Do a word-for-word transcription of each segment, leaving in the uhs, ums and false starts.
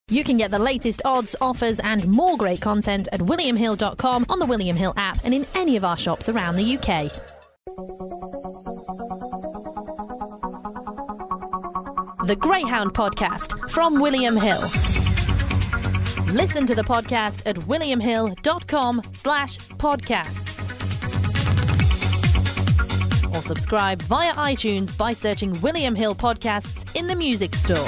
You can get the latest odds, offers and more great content at william hill dot com, on the William Hill app and in any of our shops around the U K. The Greyhound Podcast from William Hill. Listen to the podcast at william hill dot com slash podcasts. Or subscribe via iTunes by searching William Hill Podcasts in the music store.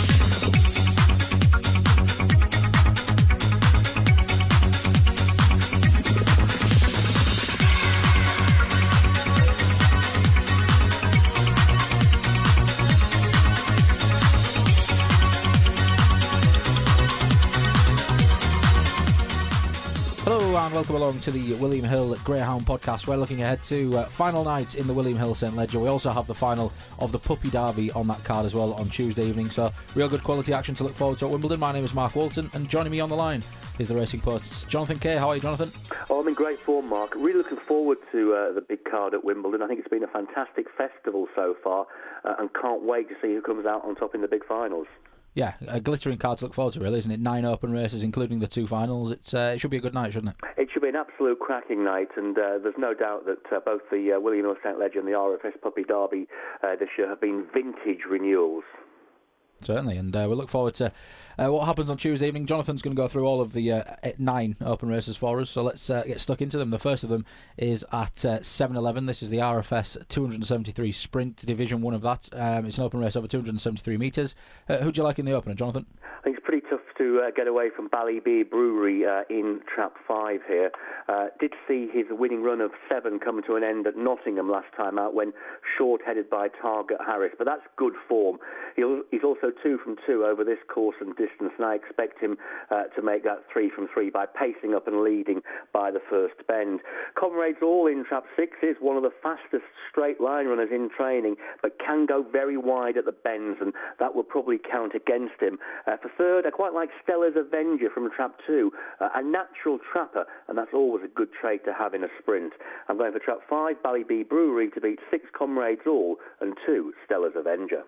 And welcome along to the William Hill Greyhound Podcast. We're looking ahead to uh, final night in the William Hill St Ledger. We also have the final of the Puppy Derby on that card as well on Tuesday evening. So real good quality action to look forward to at Wimbledon. My name is Mark Walton, and joining me on the line is the Racing Post's Jonathan Kay. How are you, Jonathan? Oh, I'm in great form, Mark. Really looking forward to uh, the big card at Wimbledon. I think it's been a fantastic festival so far, uh, and can't wait to see who comes out on top in the big finals. Yeah, a glittering card to look forward to, really, isn't it? Nine open races, including the two finals. It's uh, it should be a good night, shouldn't it? It should be an absolute cracking night, and uh, there's no doubt that uh, both the uh, William Hill St Ledger and the R F S Puppy Derby uh, this year have been vintage renewals. Certainly, and uh, we look forward to uh, what happens on Tuesday evening. Jonathan's going to go through all of the uh, nine open races for us, so let's uh, get stuck into them. The first of them is at uh, seven eleven. This is the R F S two seventy-three Sprint Division one of that. Um, it's an open race over two hundred seventy-three metres. Uh, who do you like in the opener, Jonathan? I think it's pretty tough to uh, get away from Ballybee Brewery uh, in Trap five here. Uh, did see his winning run of seven come to an end at Nottingham last time out when short-headed by Target Harris, but that's good form. He'll, he's also two from two over this course and distance, and I expect him uh, to make that three from three by pacing up and leading by the first bend. Comrades All in Trap six is one of the fastest straight line runners in training, but can go very wide at the bends, and that will probably count against him. Uh, for third, I quite like Stella's Avenger from Trap two, uh, a natural trapper, and that's always a good trait to have in a sprint. I'm going for Trap five, Ballybee Brewery, to beat six Comrades All and two Stella's Avenger.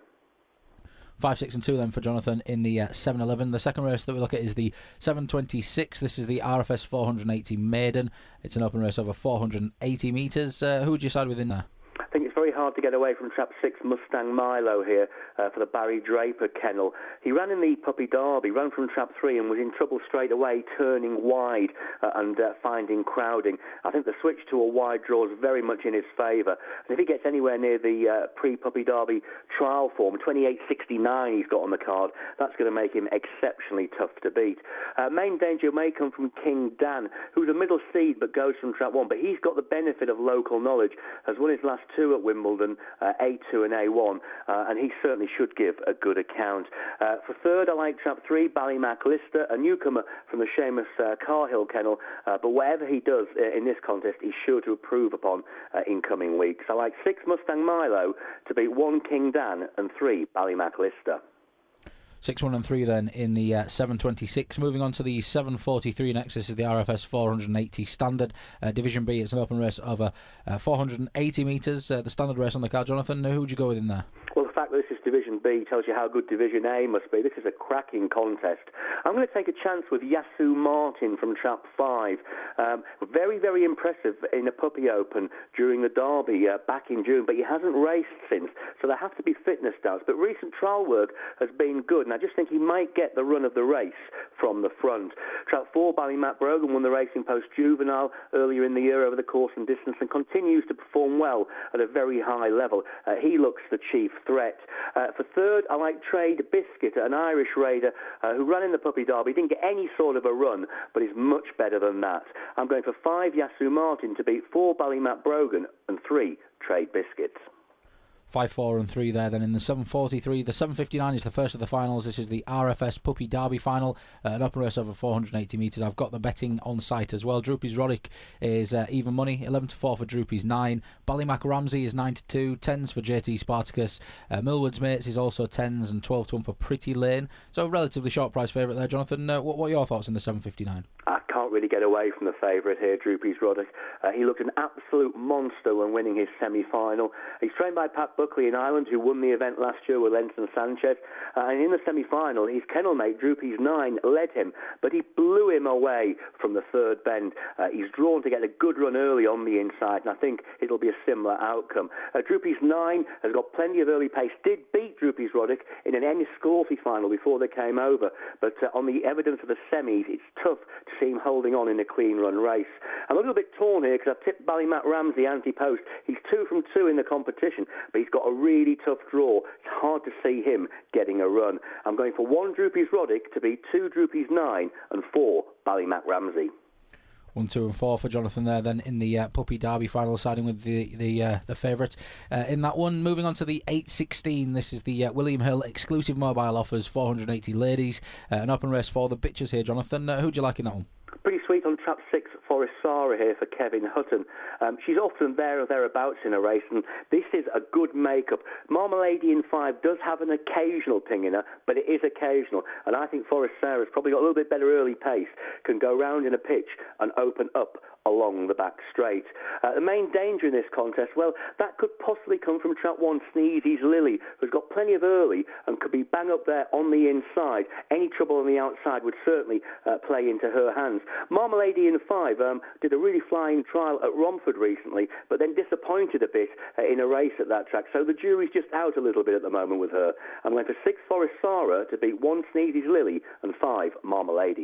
Five, six and two then for Jonathan in the uh, seven eleven. The second race that we look at is the seven twenty-six. This is the R F S four eighty Maiden. It's an open race over four hundred eighty metres. Uh, who would you side with in there? I think it's very hard to get away from Trap six Mustang Milo here uh, for the Barry Draper kennel. He ran in the Puppy Derby, ran from Trap three and was in trouble straight away, turning wide uh, and uh, finding crowding. I think the switch to a wide draw is very much in his favour. And if he gets anywhere near the uh, pre-Puppy Derby trial form, twenty-eight sixty-nine he's got on the card, that's going to make him exceptionally tough to beat. Uh, main danger may come from King Dan, who's a middle seed but goes from Trap one, but he's got the benefit of local knowledge, has won his last two at Wimbledon, uh, A two and A one, uh, and he certainly should give a good account. Uh, for third, I like Trap three, Ballymac Lister, a newcomer from the Seamus uh, Carhill kennel, uh, but whatever he does uh, in this contest, he's sure to improve upon uh, in coming weeks. I like six, Mustang Milo, to beat one, King Dan, and three, Ballymac Lister. Six, one and three then in the uh, seven twenty-six. Moving on to the seven forty-three next. This is the R F S four eighty Standard uh, Division B. It's an open race over uh, four hundred eighty metres. Uh, the standard race on the card. Jonathan, who would you go with in there? Well, the fact that this is Division B tells you how good Division A must be. This is a cracking contest. I'm going to take a chance with Yasu Martin from Trap five. Um, very, very impressive in a Puppy Open during the Derby uh, back in June, but he hasn't raced since, so there have to be fitness doubts. But recent trial work has been good, and I just think he might get the run of the race from the front. Trap four, Ballymac Brogan won the Racing Post Juvenile earlier in the year over the course and distance and continues to perform well at a very high level. Uh, he looks the chief threat. Uh, for third, I like Trade Biscuit, an Irish raider uh, who ran in the Puppy Derby. Didn't get any sort of a run, but is much better than that. I'm going for five, Yasu Martin, to beat four, Ballymac Brogan, and three, Trade Biscuits. Five, four and three there then in the seven forty-three. The seven fifty-nine is the first of the finals. This is the R F S Puppy Derby final, uh, an upper race over four hundred eighty metres. I've got the betting on site as well. Droopy's Roddick is uh, even money, eleven to four for Droopy's nine. Ballymac Ramsey is nine to two, tens for J T Spartacus. Uh, Millward's Mates is also tens and twelve to one for Pretty Lane. So a relatively short price favourite there, Jonathan. Uh, what, what are your thoughts in the seven fifty-nine? I can't can't really get away from the favourite here, Droopy's Roddick. Uh, he looked an absolute monster when winning his semi-final. He's trained by Pat Buckley in Ireland, who won the event last year with Lenson Sanchez. Uh, and in the semi-final, his kennel mate, Droopy's Nine, led him, but he blew him away from the third bend. Uh, he's drawn to get a good run early on the inside, and I think it'll be a similar outcome. Uh, Droopy's Nine has got plenty of early pace, did beat Droopy's Roddick in an Enniscorthy final before they came over, but uh, on the evidence of the semis, it's tough to see him holding on in a clean run race. I'm a little bit torn here because I've tipped Ballymac Ramsey anti-post. He's two from two in the competition, but he's got a really tough draw. It's hard to see him getting a run. I'm going for one Droopy's Roddick to beat two Droopy's Nine and four Ballymac Ramsey. One, two, and four for Jonathan there. Then in the uh, Puppy Derby final, siding with the the uh, the favourite uh, in that one. Moving on to the eight sixteen. This is the uh, William Hill exclusive mobile offers, four hundred eighty ladies, uh, an open race for the bitches here. Jonathan, uh, who do you like in that one? Pretty sweet on trap six, Forest Sarah here for Kevin Hutton. Um, she's often there or thereabouts in a race, and this is a good make-up. Marmalade in five does have an occasional ping in her, but it is occasional, and I think Forest Sarah's probably got a little bit better early pace, can go round in a pitch and open up along the back straight. Uh, the main danger in this contest, well, that could possibly come from trap one, Sneezy's Lily, who's got plenty of early and could be bang up there on the inside. Any trouble on the outside would certainly uh, play into her hands. Marmalade in five um, did a really flying trial at Romford recently, but then disappointed a bit uh, in a race at that track, so the jury's just out a little bit at the moment with her. I'm going for six Forest Sarah to beat one Sneezy's Lily and five Marmalade.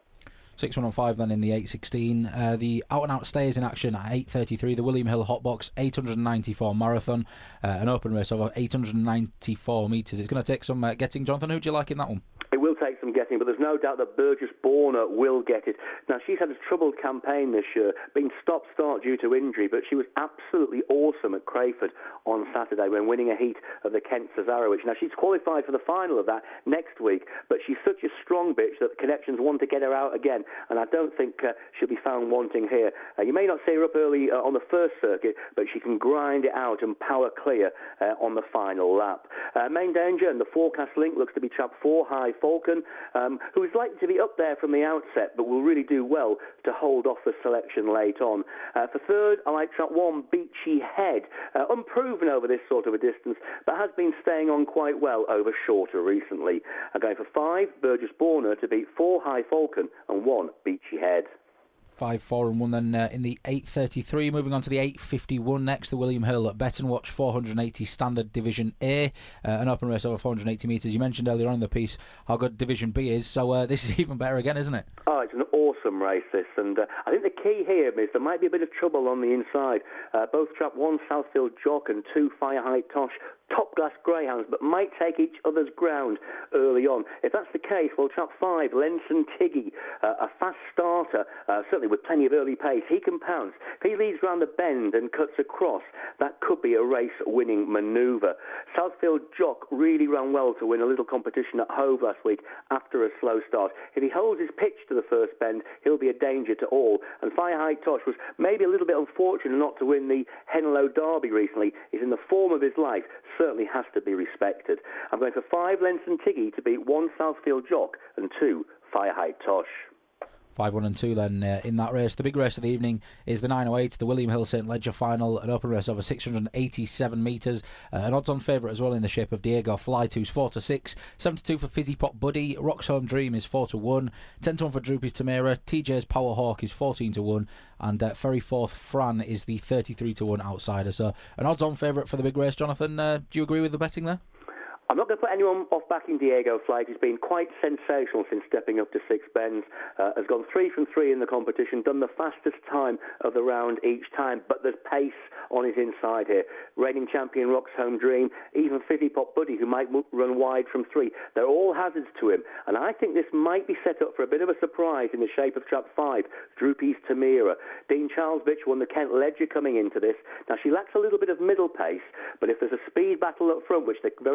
six one on five then in the eight sixteen. Uh, the out-and-out stayers in action at eight thirty-three. The William Hill Hotbox eight ninety-four marathon. Uh, an open race over eight hundred ninety-four metres. It's going to take some uh, getting. Jonathan, who do you like in that one? It will take some getting, but there's no doubt that Burgess Borner will get it. Now, she's had a troubled campaign this year, been stop-start due to injury, but she was absolutely awesome at Crayford on Saturday when winning a heat of the Kent Cesarewitch. Now, she's qualified for the final of that next week, but she's such a strong bitch that the connections want to get her out again, and I don't think uh, she'll be found wanting here. Uh, you may not see her up early uh, on the first circuit, but she can grind it out and power clear uh, on the final lap. Uh, main danger, and the forecast link looks to be trap four, High Falcon, um, who is likely to be up there from the outset, but will really do well to hold off the selection late on. Uh, for third, I like trap one, Beachy Head, uh, unproven over this sort of a distance, but has been staying on quite well over shorter recently. I'm going for five, Burgess Borner to beat four, High Falcon, and one, Beachy Head. Five, four, and one then uh, in the eight thirty-three. Moving on to the eight fifty-one next, the William Hill at Bet and Watch four hundred eighty Standard Division A, uh, an open race over four hundred eighty metres. You mentioned earlier on in the piece how good Division B is, so uh, this is even better again, isn't it? Oh, it's an awesome race, this, and uh, I think the key here is there might be a bit of trouble on the inside. Uh, both trap one, Southfield Jock, and two, Fire Height Tosh, top-class greyhounds, but might take each other's ground early on. If that's the case, well, trap five, Lenson Tiggy, uh, a fast starter, uh, certainly with plenty of early pace, he can pounce. If he leads round the bend and cuts across, that could be a race-winning manoeuvre. Southfield Jock really ran well to win a little competition at Hove last week after a slow start. If he holds his pitch to the first bend, he'll be a danger to all. And Fire Height Tosh was maybe a little bit unfortunate not to win the Henlow Derby recently. He's in the form of his life, certainly has to be respected. I'm going for five, Lenson Tiggy to beat one, Southfield Jock, and two, Fire Height Tosh. Five, one and two then uh, in that race. The big race of the evening is the nine oh eight, the William Hill Saint Ledger final, an open race over six hundred eighty-seven metres. Uh, an odds-on favourite as well in the shape of Diego Fly two's four to six, seven to two for Fizzy Pop Buddy, Rock's Home Dream is four to one, ten to one for Droopy's Tamira, T J's Power Hawk is fourteen to one, and uh, Ferry Forth Fran is the thirty-three to one outsider. So an odds-on favourite for the big race. Jonathan, uh, do you agree with the betting there? I'm not going to put anyone off backing Diego Flight. He's been quite sensational since stepping up to six bends. Uh, has gone three from three in the competition, done the fastest time of the round each time, but there's pace on his inside here. Reigning champion Rock's Home Dream, even Fizzy Pop Buddy, who might run wide from three. They're all hazards to him, and I think this might be set up for a bit of a surprise in the shape of trap five, Droopy's Tamira. Dean Charlesbitch won the Kent Ledger coming into this. Now, she lacks a little bit of middle pace, but if there's a speed battle up front, which they very well could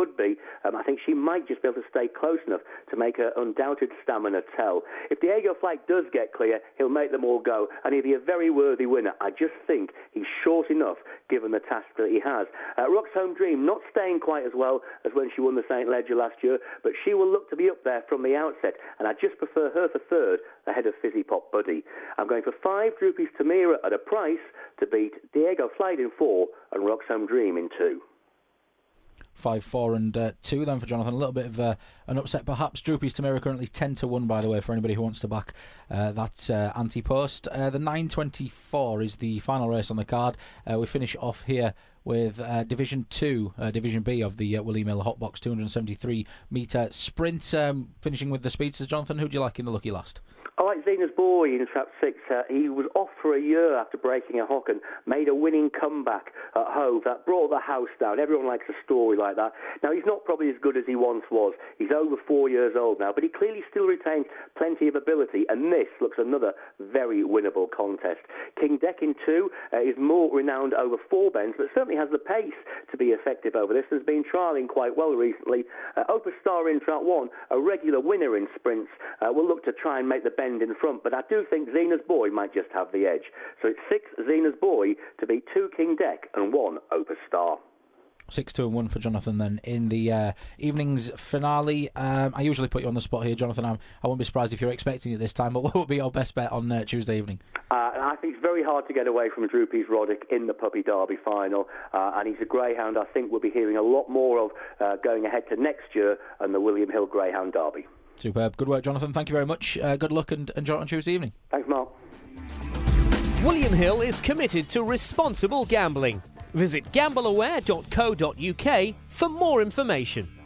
could be. Um, I think she might just be able to stay close enough to make her undoubted stamina tell. If Diego Flight does get clear, he'll make them all go, and he'll be a very worthy winner. I just think he's short enough, given the task that he has. Uh, Rock's Home Dream not staying quite as well as when she won the Saint Leger last year, but she will look to be up there from the outset, and I just prefer her for third ahead of Fizzy Pop Buddy. I'm going for five Droopy's Tamira at a price to beat Diego Flight in four and Rock's Home Dream in two. Five, four, and uh, two then for Jonathan. A little bit of uh, an upset, perhaps. Droopy's Tamira currently ten to one, by the way, for anybody who wants to back uh, that uh, anti-post. Uh, the nine twenty-four is the final race on the card. Uh, we finish off here with uh, Division two, uh, Division B of the uh, William Hill Hotbox two hundred seventy-three metre sprint. Um, finishing with the speedsters, Jonathan, who do you like in the lucky last? I like Zena's Boy in Trap six. Uh, he was off for a year after breaking a hock and made a winning comeback at Hove. That brought the house down. Everyone likes a story like that. Now, he's not probably as good as he once was. He's over four years old now, but he clearly still retains plenty of ability, and this looks another very winnable contest. King Deck in two uh, is more renowned over four bends, but certainly has the pace to be effective over this. Has been trialling quite well recently. Uh, Opus Star in Trap one, a regular winner in sprints, uh, will look to try and make the bend in front, but I do think Zena's Boy might just have the edge. So it's six Zena's Boy to beat two King Deck and one Opus Star. Six, two, and one for Jonathan then in the uh, evening's finale. Um, I usually put you on the spot here, Jonathan. I'm, I won't be surprised if you're expecting it this time, but what would be your best bet on uh, Tuesday evening? Uh, I think it's very hard to get away from Droopy's Roddick in the Puppy Derby final, uh, and he's a greyhound I think we'll be hearing a lot more of uh, going ahead to next year and the William Hill Greyhound Derby. Superb. Good work, Jonathan. Thank you very much. Uh, good luck and enjoy it on Tuesday evening. Thanks, Mark. William Hill is committed to responsible gambling. Visit gamble aware dot co dot uk for more information.